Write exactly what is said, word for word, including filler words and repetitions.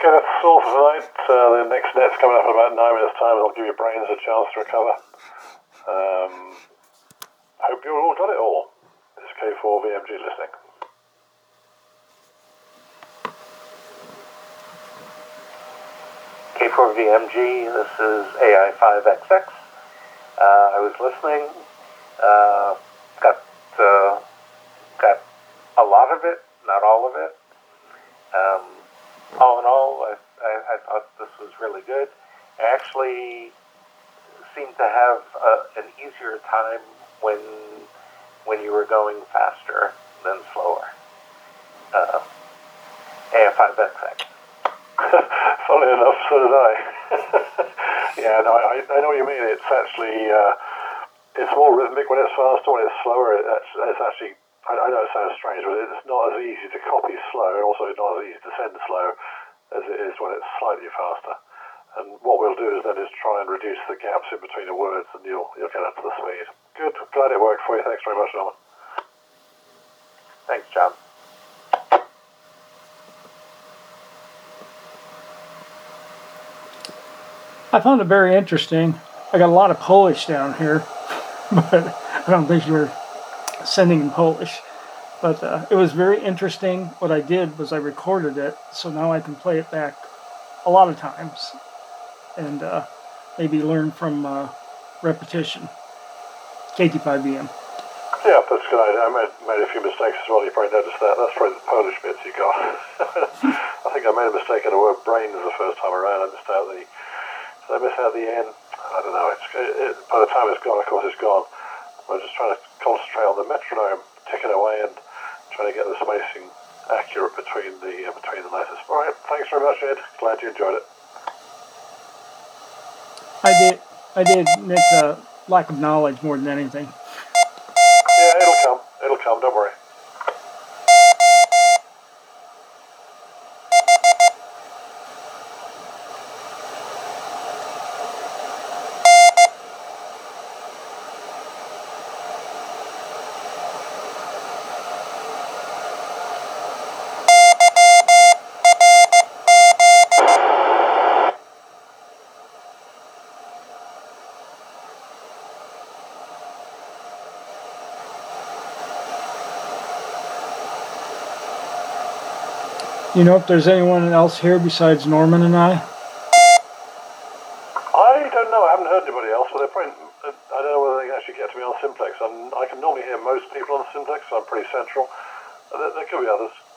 Okay, that's all for tonight. Uh, the next net's coming up in about nine minutes' time. It'll give your brains a chance to recover. Um, hope you all got it all. This is K four V M G listening. K four V M G, this is A I five X X. Uh, I was listening. Uh, got uh, got a lot of it, not all of it. Um, all in all, I, I, I thought this was really good. I actually seemed to have uh, an easier time when when you were going faster than slower. Uh, A I five X X. Funnily enough, so did I. yeah, no, I, I know what you mean. It's actually uh, it's more rhythmic when it's faster. When it's slower, it's, it's actually. I, I know it sounds strange, but it's not as easy to copy slow, and also it's not as easy to send slow as it is when it's slightly faster. And what we'll do is then is try and reduce the gaps in between the words, and you'll you'll get up to the speed. Good, glad it worked for you. Thanks very much, Norman. Thanks, John. I found it very interesting. I got a lot of Polish down here, but I don't think you were sending in Polish. But uh, it was very interesting. What I did was I recorded it, so now I can play it back a lot of times and uh, maybe learn from uh, repetition. K T five V M. Yeah, that's good. I, I made, made a few mistakes as well. You probably noticed that. That's probably the Polish bits you got. I think I made a mistake in the word brains the first time around. I missed out the... Did I miss out the N? I don't know. It's, it, it, by the time it's gone, of course, it's gone. I was just trying to concentrate on the metronome, ticking away, and trying to get the spacing accurate between the uh, between the letters. All right. Thanks very much, Ed. Glad you enjoyed it. I did. I did. It's a lack of knowledge more than anything. Yeah, it'll come. It'll come. Don't worry. You know if there's anyone else here besides Norman and I? I don't know. I haven't heard anybody else, but they're probably, I don't know whether they can actually get to me on Simplex. I'm, I can normally hear most people on Simplex, so I'm pretty central. There, there could be others.